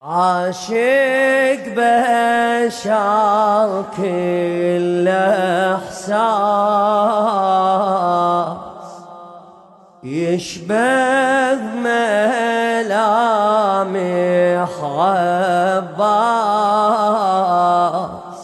عاشق بشر كل احساس يشبه ملامح عباس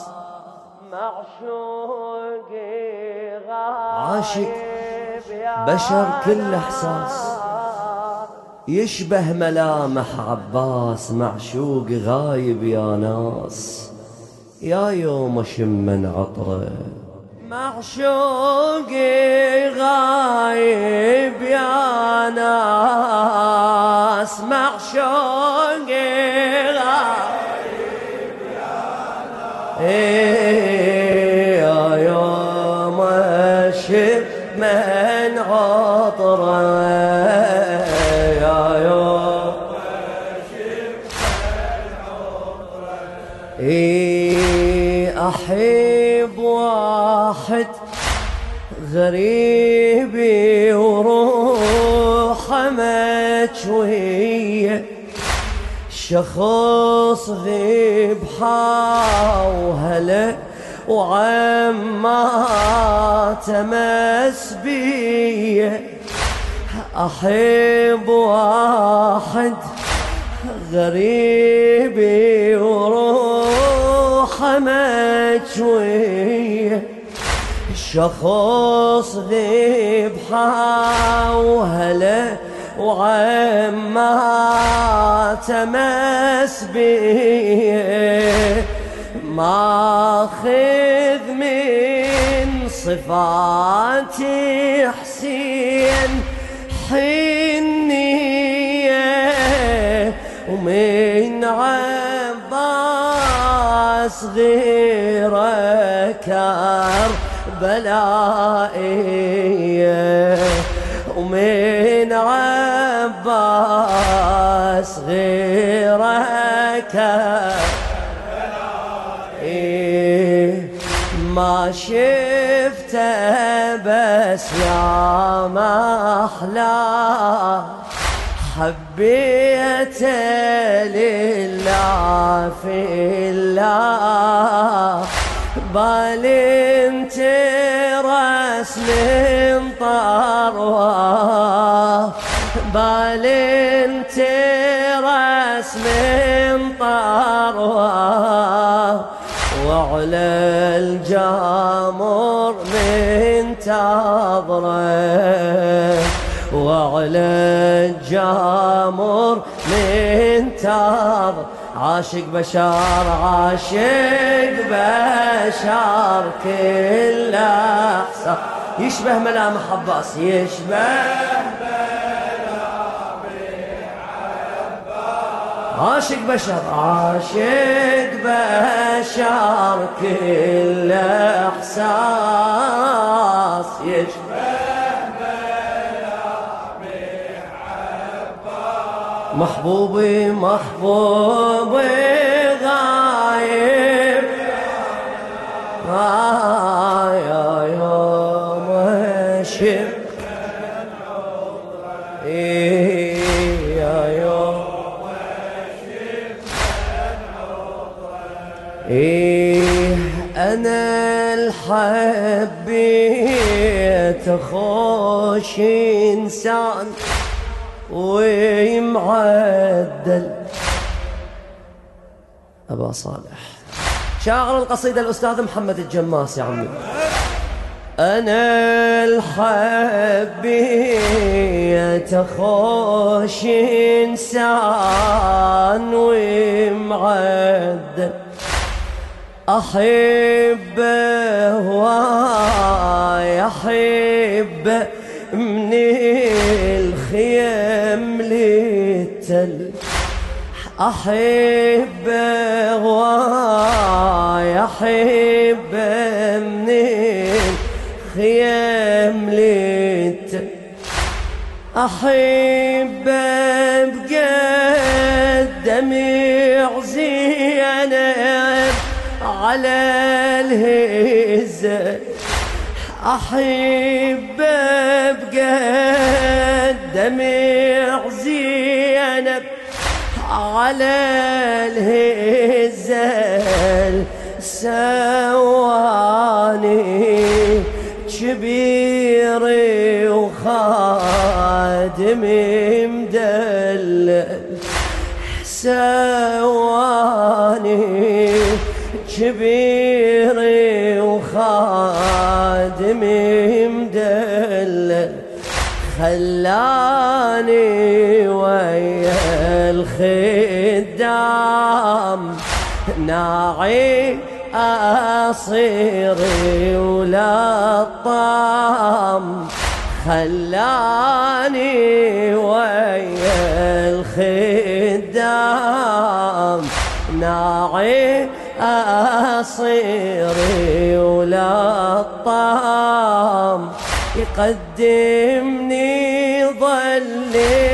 معشوقي عاشق بشر كل احساس يشبه ملامح عباس معشوق غايب يا ناس يا يوم اشم من عطره معشوقي غايب يا ناس معشوقي غايب يا ناس يا يوم اشم من عطره أحب واحد غريب وروحه مجوية شخص ذي بحاوهله وعما تمس بيه أحب واحد غريب وروحه مجوية شخص ذي بحاوهله وعما تمس بيه ماخذ من صفاتي حسين حنية ومن عباس غيره كربلائية ومن عباس غيره كربلائية ما شفته بس يا محلاه حبيته لله في الله بال انت راس من طروه بال انت راس من طروه وعلى الجمر من تضره وعلى الجمر من تضر عاشق بشر عاشق بشر كل احساس يشبه ملامح عباس يشبه عاشق بشر عاشق بشر كل احساس يشبه محبوبي محبوبي غايب يا يوم اشم يا يوم انا الحبيت خوش انسان ومعدل أبا صالح شاعر القصيدة الأستاذ محمد الجماس يا عمي أنا الحبيت خوش إنسان ومعدل أحبه ويحبه من الخيم للتل أحبه ويحبه من الخيم للتل أحبه بقد دمع زينب على الهزة أحبه بقد دمع زينب على الهزل سواني كبيري وخادم مدلل سواني كبيري وخادم مدلل خلاني ويا الخدام ناعي أصيري ولا الطعم خلاني ويا الخدام ناعي أصيري ولا الطعم يقدمني ظل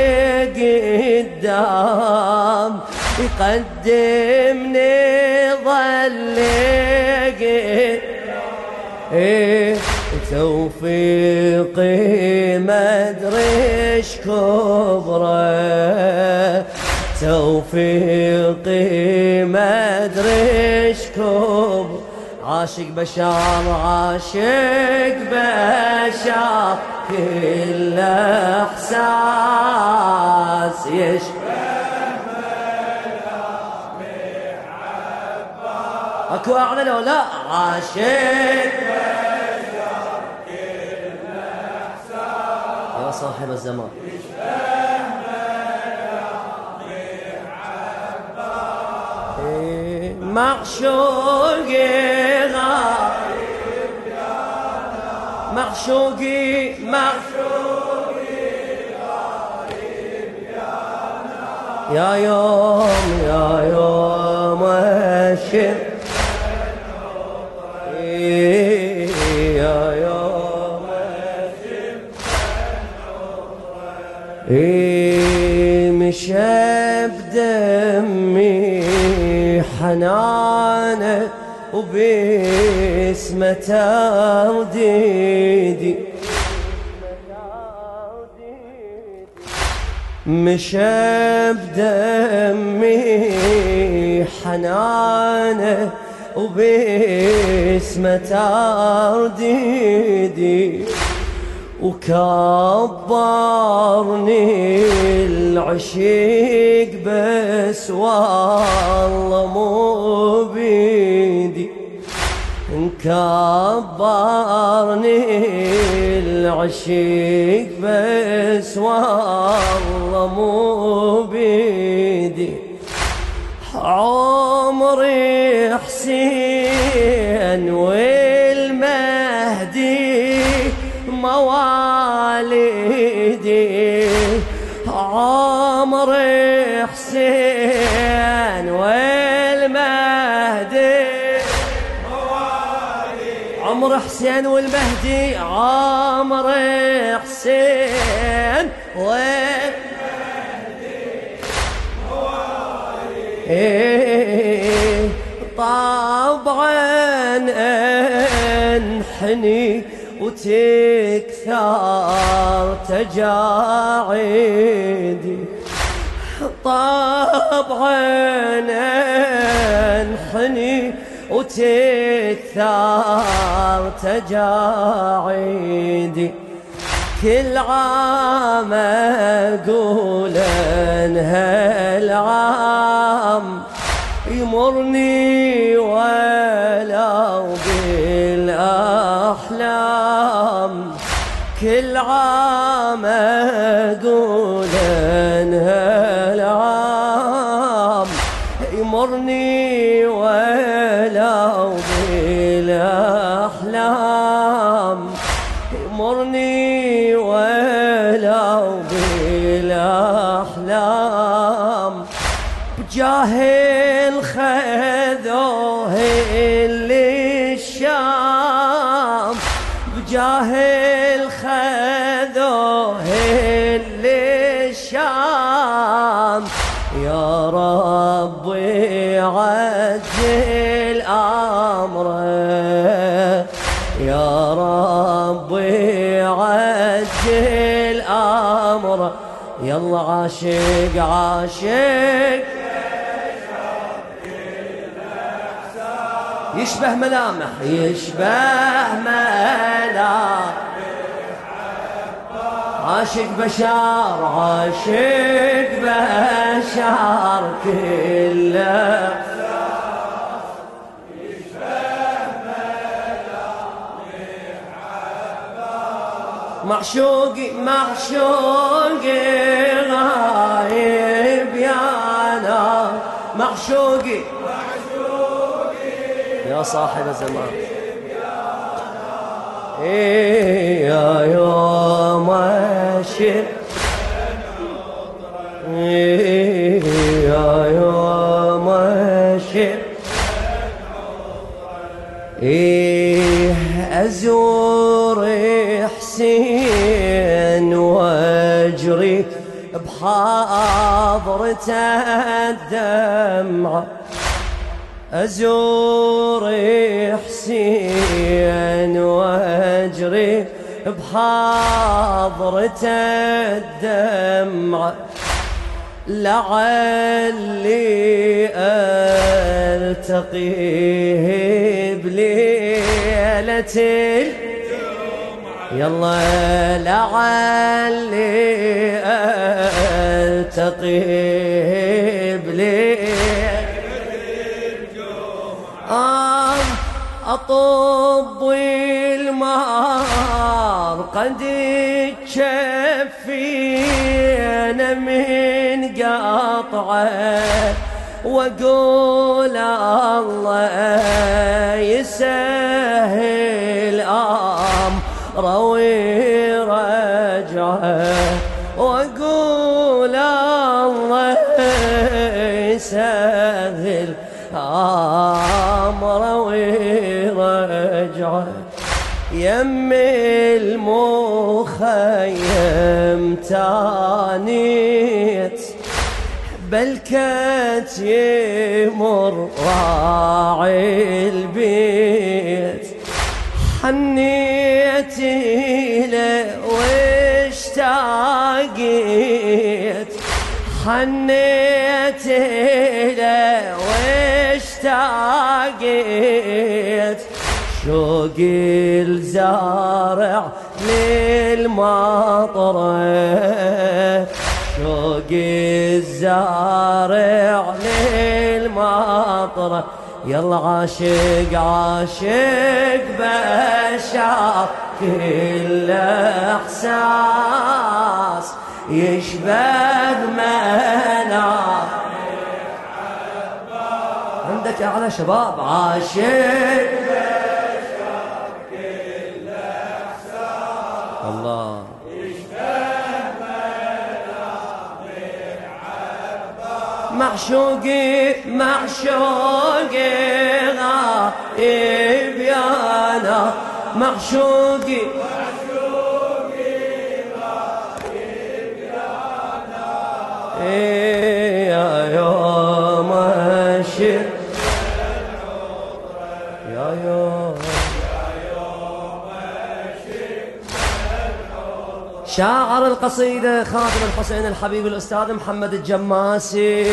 قدام يقدمني ظل قدام توفيقي مدريش كبره توفيقي مدريش كبره عاشق بشار عاشق بشار كل احساس اكو اعلى لو لا عاشق بشار كل احساس يا صاحب الزمان معشوقي غايب معشوقي غايب يا يوم الشم يا يوم الشم مشى بدمي حنانه وباسمه ترديدي مشى بدمي حنانه وباسمه ترديدي وكبرني العشيق بس والله مو بيدي كبرني العشيق بس والله مو بيدي عمري حسين والمهدي مواليدي عمري حسين والمهدي مواليدي عمر حسين والمهدي عمري حسين والمهدي مواليدي طبعا انحني وتكثر تجاعيدي طبعا انحني وتكثر تجاعيدي كل عام اقول ان هالعام يمرني ولو بالأحلام كل عام أقول إن هالعام يمرني ولو بالأحلام يمرني ولو بالأحلام بجاهل خذوه اللي الشام بجاهل خذوه اللي الشام يا ربي عجل أمره يا ربي عجل أمره يلا عاشق عاشق يشبه ملامح عاشق بشار كله معشوقي غايب يا نار معشوقي يا صاحب الزمان يا يوم الشر يا يوم الشر أزور حسين واجري بحاضرته الدمعة أزور حسين واجري بحاضرته الدمعة لعلي ألتقيه بليلة يلا لعلي ألتقيه بليلة أطب المار قد تشفينا من قطعه وأقول الله يسهل أمره ويرجعه وأقول الله يسهل أمره ويرجعه يم المخيم تانيت بلكت يمر راعي البيت حنيت له واشتاقيت حنيت له واشتاقيت شوقي الزارع للمطره شوقي الزارع للمطره يلا عاشق بشار كل احساس يشبه منار عندك اعلى شباب عاشق بشار كل احساس الله معشوقي غايب يا نار معشوقي غايب يا نار يا يوم الشر يا يوم شاعر القصيدة خادم الحسين الحبيب الأستاذ محمد الجماسي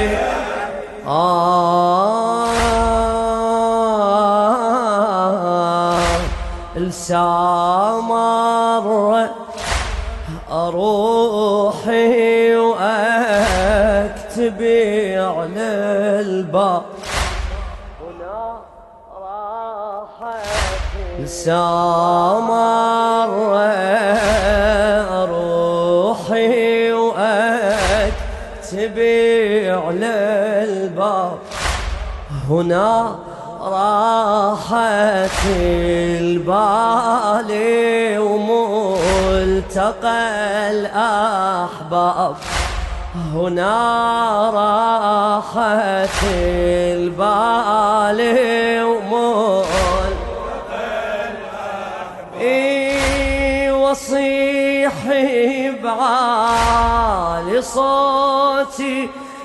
السامر أروحي وأكتب على الباب هنا راحتي السامر أروحي وأكتب على الباب هنا راحت البال وملتقى الأحباب هنا راحت البال وملتقى الأحباب وصيح بعالي صوتي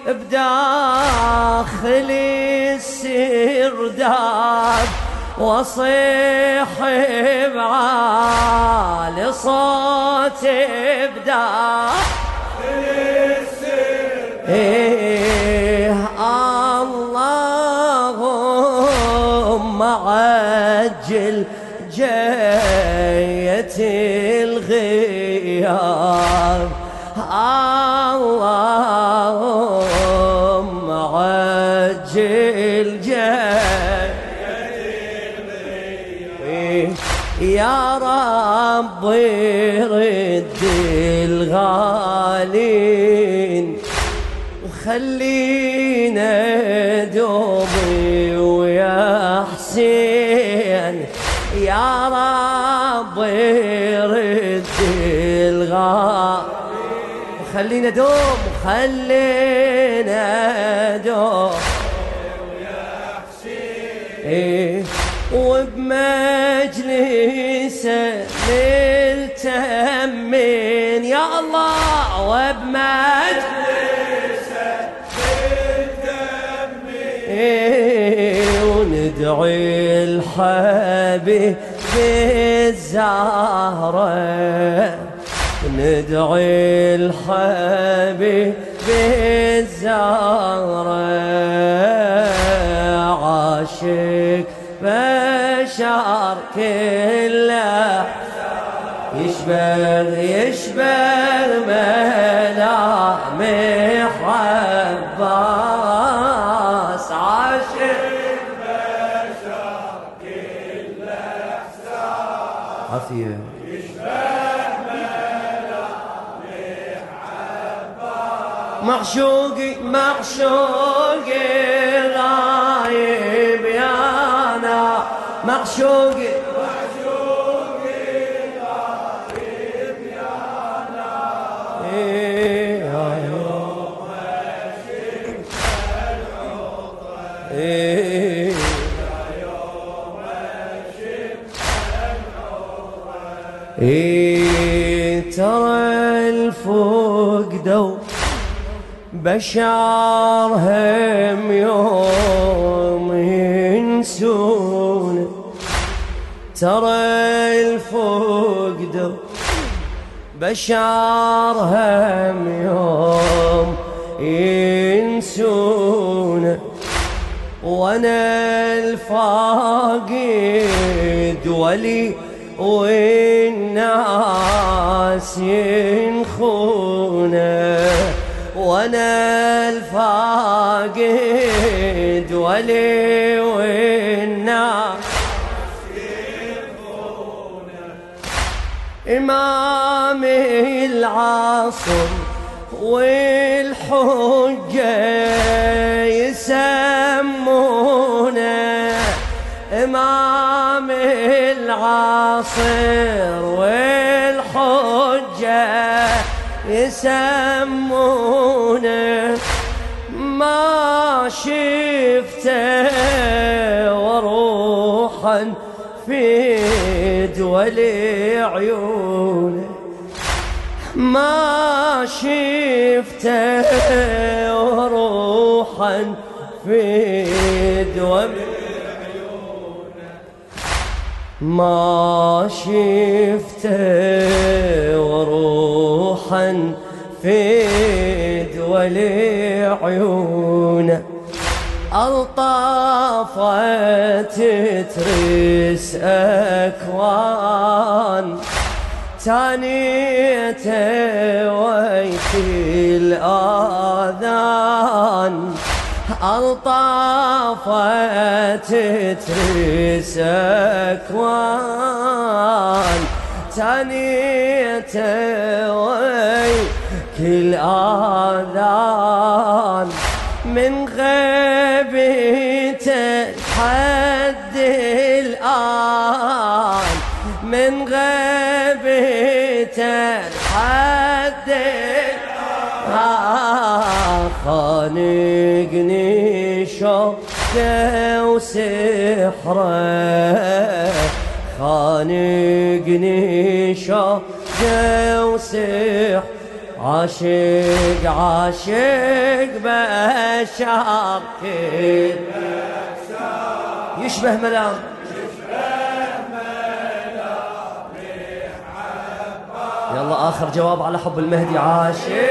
بداخل السرداب وصيح بعالي صوتي بداخل السرداب اللهم جيت الغياب اللهم عجل يا رب رد الغالين وخلينا دوبي ويا حسين يا رب رد الغالين وخلينا دوب وخلينا دوب ويا حسين وبمجلسه ملتمين يا الله وبمجلسه ملتمين وندعي الحبيب بالزهره ندعي الحبيب بالزهره عاشق بشر كله يشبه ملامح عباس عاشق بشر كله عافية يشبه ملامح عباس معشوقي غايب يانا معشوقي غايب يانا يا يوم شفت العطر يا يوم شفت العطر ترى الفقدوا بشارهم يوم ينسون ترى الفقد بشارهم يوم ينسون وانا الفاقد ولي والناس ينخونه وانا الفاقد ولي والناس ينخونه امامي العصر والحجة يسمونه امام العصر والحجة يسمونه ما شفته وروحا في دول عيونه ما شفته وروحا في دول ما شفته وروحا في دول عيونه الطافت تترس اكوان تانيته ويك الاذان الطافت تترس اكوان تانيته ويك الاذان من غيبته لحد الآن من غيبته لحد الآن خانقني شوقه وسحره خانقني شوقه وسحره عاشق عاشق بشر كل يشبه ملام يلا آخر جواب على حب المهدي عاشق